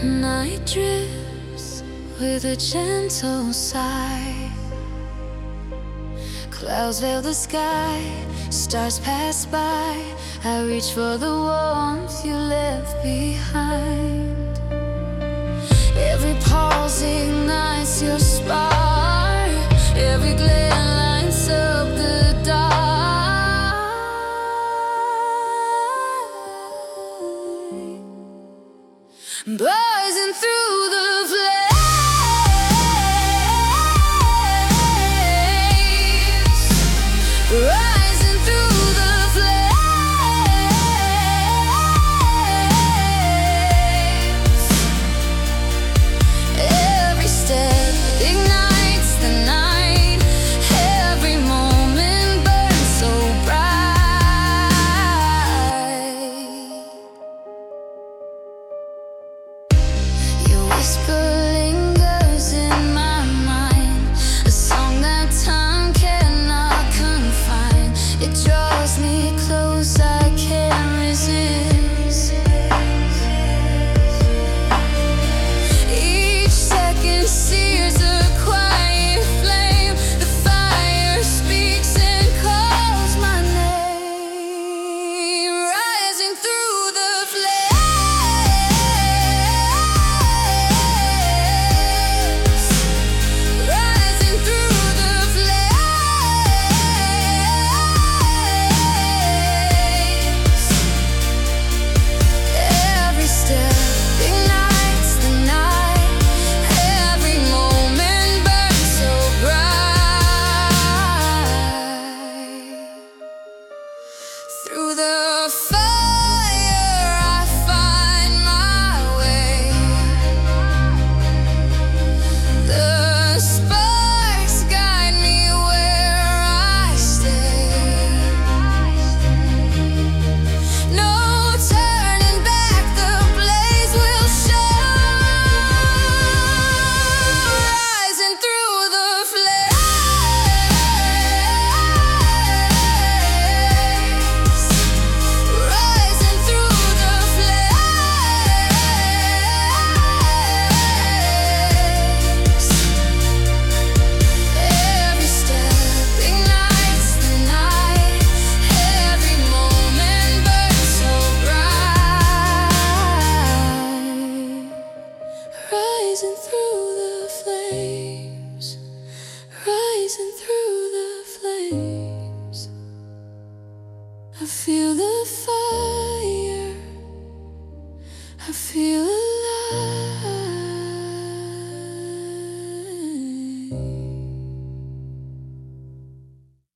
Night drifts with a gentle sigh. Clouds veil the sky, stars pass by. I reach for the warmth you left behind. Every pulse ignites your spark. Every glare lights up the dark. Buzzing through the flames, rising through the flames. Every step ignites the night. Every moment burns so bright. Your whisper lingers in my mind, a song that time cannot confine. It draws me close, I can't resist. Each second sears a quiet flame. The fire speaks and calls my name. Rising through the flames, rising through the flames. Every step ignites the night. Every moment burns so bright. Through the fire I find my way. The sparks guide me where I stay. No turning back, the blaze will show. Rising through the flames, rising through the flames. Every step ignites the night. Every moment burns so bright. Rising through the flames, rising through the flames. I feel the fire, I feel alive.